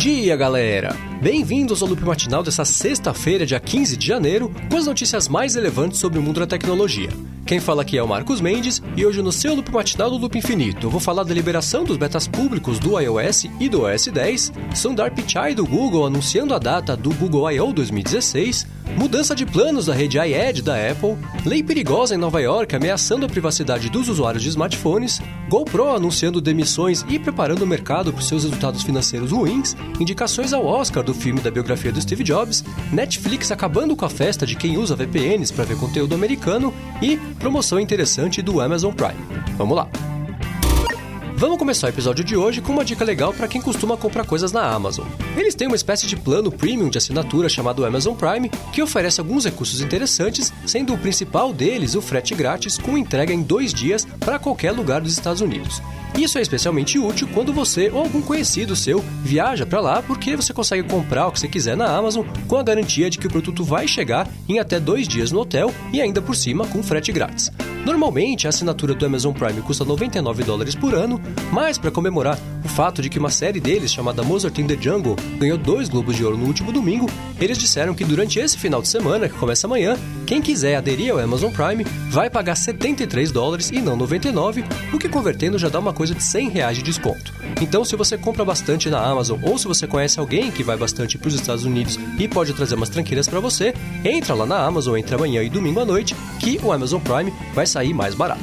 dia, galera! Bem-vindos ao Loop Matinal dessa sexta-feira, dia 15 de janeiro, com as notícias mais relevantes sobre o mundo da tecnologia. Quem fala aqui é o Marcos Mendes, e hoje no seu Loop Matinal do Loop Infinito eu vou falar da liberação dos betas públicos do iOS e do OS X, Sundar Pichai do Google anunciando a data do Google I.O. 2016, mudança de planos da rede iEd da Apple, lei perigosa em Nova York ameaçando a privacidade dos usuários de smartphones, GoPro anunciando demissões e preparando o mercado para os seus resultados financeiros ruins, indicações ao Oscar do filme da biografia do Steve Jobs, Netflix acabando com a festa de quem usa VPNs para ver conteúdo americano e promoção interessante do Amazon Prime. Vamos lá! Vamos começar o episódio de hoje com uma dica legal para quem costuma comprar coisas na Amazon. Eles têm uma espécie de plano premium de assinatura chamado Amazon Prime, que oferece alguns recursos interessantes, sendo o principal deles o frete grátis com entrega em 2 dias para qualquer lugar dos Estados Unidos. Isso é especialmente útil quando você ou algum conhecido seu viaja para lá, porque você consegue comprar o que você quiser na Amazon com a garantia de que o produto vai chegar em até 2 dias no hotel e ainda por cima com frete grátis. Normalmente, a assinatura do Amazon Prime custa $99 por ano, mas para comemorar o fato de que uma série deles, chamada Mozart in the Jungle, ganhou 2 Globos de Ouro no último domingo, eles disseram que durante esse final de semana, que começa amanhã, quem quiser aderir ao Amazon Prime vai pagar $73 e não $99, o que convertendo já dá uma coisa de R$100 de desconto. Então, se você compra bastante na Amazon ou se você conhece alguém que vai bastante para os Estados Unidos e pode trazer umas tranqueiras para você, entra lá na Amazon entre amanhã e domingo à noite que o Amazon Prime vai sair mais barato.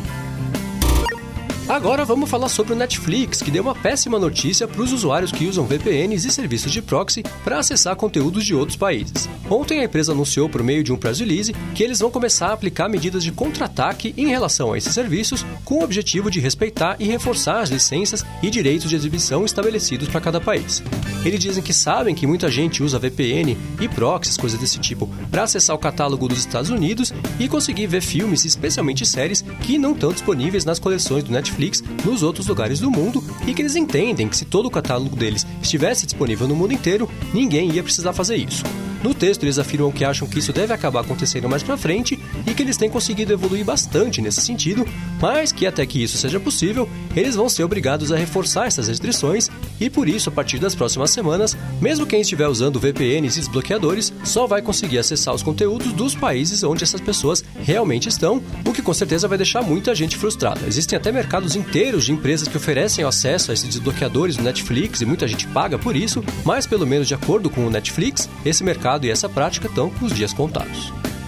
Agora vamos falar sobre o Netflix, que deu uma péssima notícia para os usuários que usam VPNs e serviços de proxy para acessar conteúdos de outros países. Ontem a empresa anunciou por meio de um press release que eles vão começar a aplicar medidas de contra-ataque em relação a esses serviços, com o objetivo de respeitar e reforçar as licenças e direitos de exibição estabelecidos para cada país. Eles dizem que sabem que muita gente usa VPN e proxies, coisas desse tipo, para acessar o catálogo dos Estados Unidos e conseguir ver filmes, especialmente séries, que não estão disponíveis nas coleções do Netflix nos outros lugares do mundo, e que eles entendem que se todo o catálogo deles estivesse disponível no mundo inteiro, ninguém ia precisar fazer isso. No texto, eles afirmam que acham que isso deve acabar acontecendo mais pra frente e que eles têm conseguido evoluir bastante nesse sentido, mas que até que isso seja possível, eles vão ser obrigados a reforçar essas restrições e por isso, a partir das próximas semanas, mesmo quem estiver usando VPNs e desbloqueadores só vai conseguir acessar os conteúdos dos países onde essas pessoas realmente estão, o que com certeza vai deixar muita gente frustrada. Existem até mercados inteiros de empresas que oferecem acesso a esses desbloqueadores do Netflix e muita gente paga por isso, mas pelo menos de acordo com o Netflix, esse mercado e essa prática estão com os dias contados.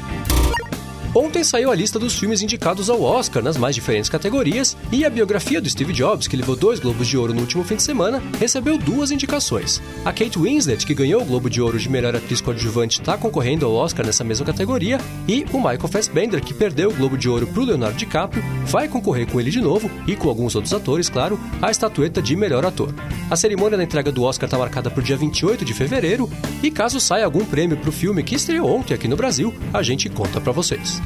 Ontem saiu a lista dos filmes indicados ao Oscar nas mais diferentes categorias e a biografia do Steve Jobs, que levou 2 Globos de Ouro no último fim de semana, recebeu 2 indicações. A Kate Winslet, que ganhou o Globo de Ouro de melhor atriz coadjuvante, está concorrendo ao Oscar nessa mesma categoria, e o Michael Fassbender, que perdeu o Globo de Ouro para o Leonardo DiCaprio, vai concorrer com ele de novo, e com alguns outros atores, claro, à estatueta de melhor ator. A cerimônia da entrega do Oscar está marcada para o dia 28 de fevereiro, e caso saia algum prêmio para o filme que estreou ontem aqui no Brasil, a gente conta para vocês.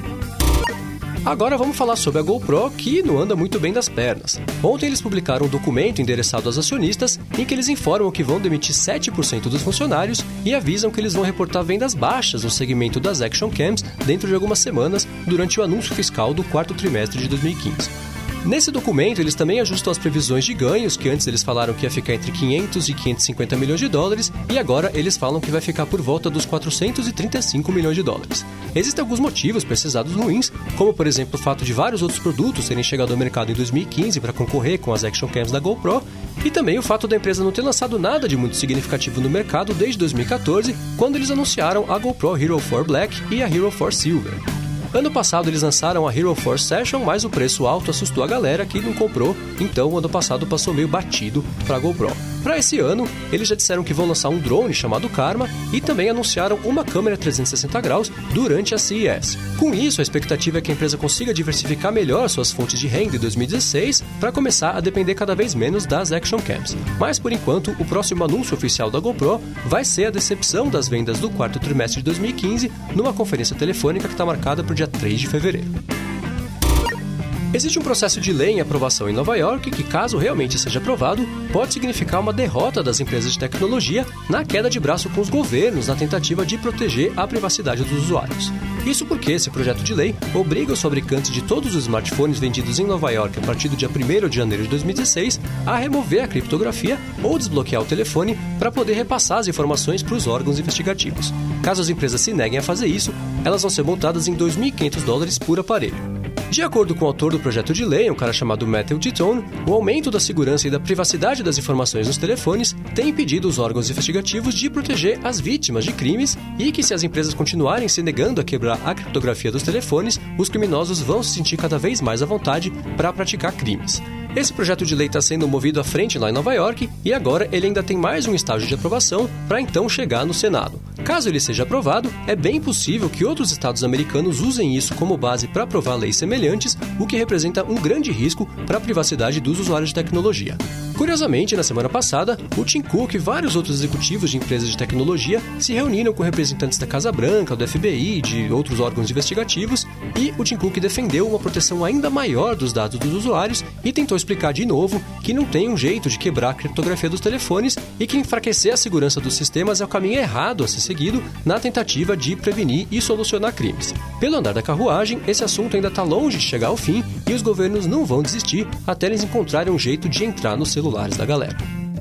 Agora vamos falar sobre a GoPro, que não anda muito bem das pernas. Ontem eles publicaram um documento endereçado aos acionistas em que eles informam que vão demitir 7% dos funcionários e avisam que eles vão reportar vendas baixas no segmento das Action Cams dentro de algumas semanas durante o anúncio fiscal do 4º trimestre de 2015. Nesse documento, eles também ajustam as previsões de ganhos, que antes eles falaram que ia ficar entre 500 e 550 milhões de dólares, e agora eles falam que vai ficar por volta dos 435 milhões de dólares. Existem alguns motivos para esses dados ruins, como por exemplo o fato de vários outros produtos terem chegado ao mercado em 2015 para concorrer com as Action Cams da GoPro, e também o fato da empresa não ter lançado nada de muito significativo no mercado desde 2014, quando eles anunciaram a GoPro Hero 4 Black e a Hero 4 Silver. Ano passado eles lançaram a Hero 4 Session, mas o preço alto assustou a galera que não comprou, então o ano passado passou meio batido para a GoPro. Para esse ano, eles já disseram que vão lançar um drone chamado Karma e também anunciaram uma câmera 360 graus durante a CES. Com isso, a expectativa é que a empresa consiga diversificar melhor suas fontes de renda em 2016 para começar a depender cada vez menos das Action Cams. Mas, por enquanto, o próximo anúncio oficial da GoPro vai ser a decepção das vendas do 4º trimestre de 2015 numa conferência telefônica que está marcada para o dia 3 de fevereiro. Existe um processo de lei em aprovação em Nova York que, caso realmente seja aprovado, pode significar uma derrota das empresas de tecnologia na queda de braço com os governos na tentativa de proteger a privacidade dos usuários. Isso porque esse projeto de lei obriga os fabricantes de todos os smartphones vendidos em Nova York a partir do dia 1º de janeiro de 2016 a remover a criptografia ou desbloquear o telefone para poder repassar as informações para os órgãos investigativos. Caso as empresas se neguem a fazer isso, elas vão ser multadas em $2.500 por aparelho. De acordo com o autor do projeto de lei, um cara chamado Matthew Titone, o aumento da segurança e da privacidade das informações nos telefones tem impedido os órgãos investigativos de proteger as vítimas de crimes e que, se as empresas continuarem se negando a quebrar a criptografia dos telefones, os criminosos vão se sentir cada vez mais à vontade para praticar crimes. Esse projeto de lei está sendo movido à frente lá em Nova York e agora ele ainda tem mais um estágio de aprovação para então chegar no Senado. Caso ele seja aprovado, é bem possível que outros estados americanos usem isso como base para aprovar leis semelhantes, o que representa um grande risco para a privacidade dos usuários de tecnologia. Curiosamente, na semana passada, o Tim Cook e vários outros executivos de empresas de tecnologia se reuniram com representantes da Casa Branca, do FBI e de outros órgãos investigativos, e o Tim Cook defendeu uma proteção ainda maior dos dados dos usuários e tentou explicar de novo que não tem um jeito de quebrar a criptografia dos telefones e que enfraquecer a segurança dos sistemas é o caminho errado a ser seguido na tentativa de prevenir e solucionar crimes. Pelo andar da carruagem, esse assunto ainda está longe de chegar ao fim e os governos não vão desistir até eles encontrarem um jeito de entrar nos celulares da galera.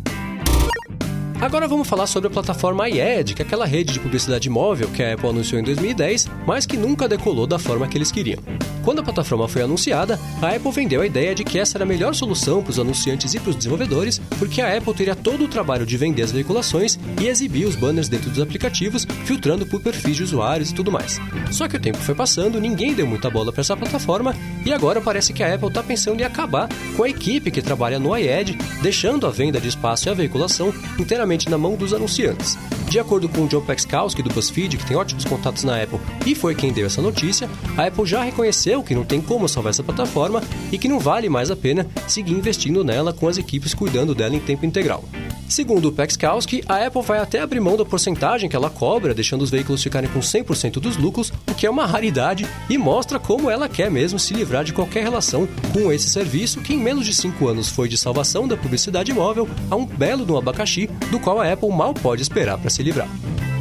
Agora vamos falar sobre a plataforma iAd, que é aquela rede de publicidade móvel que a Apple anunciou em 2010, mas que nunca decolou da forma que eles queriam. Quando a plataforma foi anunciada, a Apple vendeu a ideia de que essa era a melhor solução para os anunciantes e para os desenvolvedores, porque a Apple teria todo o trabalho de vender as veiculações e exibir os banners dentro dos aplicativos, filtrando por perfis de usuários e tudo mais. Só que o tempo foi passando, ninguém deu muita bola para essa plataforma e agora parece que a Apple está pensando em acabar com a equipe que trabalha no iAd, deixando a venda de espaço e a veiculação inteiramente na mão dos anunciantes. De acordo com o John Pexkowski do BuzzFeed, que tem ótimos contatos na Apple e foi quem deu essa notícia, a Apple já reconheceu que não tem como salvar essa plataforma e que não vale mais a pena seguir investindo nela com as equipes cuidando dela em tempo integral. Segundo o Pexkowski, a Apple vai até abrir mão da porcentagem que ela cobra, deixando os veículos ficarem com 100% dos lucros, o que é uma raridade e mostra como ela quer mesmo se livrar de qualquer relação com esse serviço que em menos de 5 anos foi de salvação da publicidade móvel a um belo de um abacaxi do qual a Apple mal pode esperar para se livrar.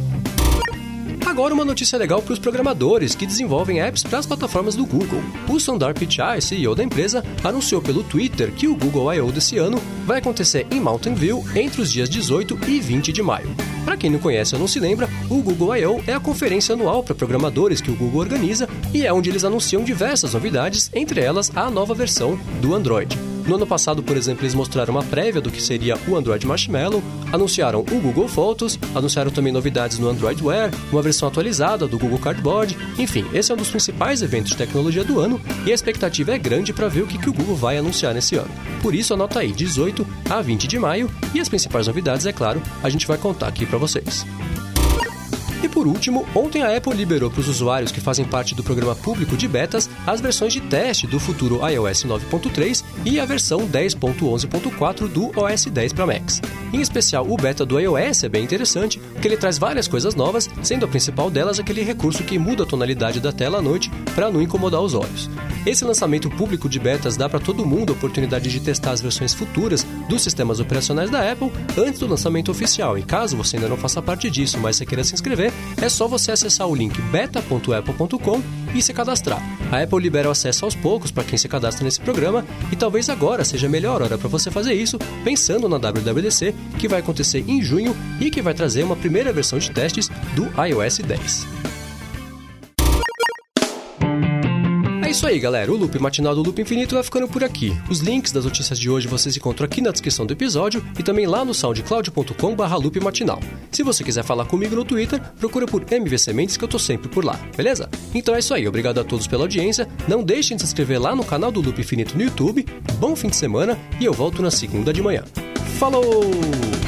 Agora uma notícia legal para os programadores que desenvolvem apps para as plataformas do Google. O Sundar Pichai, CEO da empresa, anunciou pelo Twitter que o Google I.O. desse ano vai acontecer em Mountain View entre os dias 18 e 20 de maio. Para quem não conhece ou não se lembra, o Google I.O. é a conferência anual para programadores que o Google organiza e é onde eles anunciam diversas novidades, entre elas a nova versão do Android. No ano passado, por exemplo, eles mostraram uma prévia do que seria o Android Marshmallow, anunciaram o Google Photos, anunciaram também novidades no Android Wear, uma versão atualizada do Google Cardboard, enfim, esse é um dos principais eventos de tecnologia do ano e a expectativa é grande para ver o que o Google vai anunciar nesse ano. Por isso, anota aí, 18 a 20 de maio e as principais novidades, é claro, a gente vai contar aqui para vocês. E por último, ontem a Apple liberou para os usuários que fazem parte do programa público de betas as versões de teste do futuro iOS 9.3 e a versão 10.11.4 do OS 10 para Macs. Em especial, o beta do iOS é bem interessante, porque ele traz várias coisas novas, sendo a principal delas aquele recurso que muda a tonalidade da tela à noite para não incomodar os olhos. Esse lançamento público de betas dá para todo mundo a oportunidade de testar as versões futuras dos sistemas operacionais da Apple antes do lançamento oficial. E caso você ainda não faça parte disso, mas você queira se inscrever, é só você acessar o link beta.apple.com e se cadastrar. A Apple libera o acesso aos poucos para quem se cadastra nesse programa e talvez agora seja a melhor hora para você fazer isso, pensando na WWDC, que vai acontecer em junho e que vai trazer uma primeira versão de testes do iOS 10. É isso aí, galera. O Loop Matinal do Loop Infinito vai ficando por aqui. Os links das notícias de hoje vocês encontram aqui na descrição do episódio e também lá no soundcloud.com/loopmatinal. Se você quiser falar comigo no Twitter, procura por MVC Mendes que eu tô sempre por lá, beleza? Então é isso aí. Obrigado a todos pela audiência. Não deixem de se inscrever lá no canal do Loop Infinito no YouTube. Bom fim de semana e eu volto na segunda de manhã. Falou!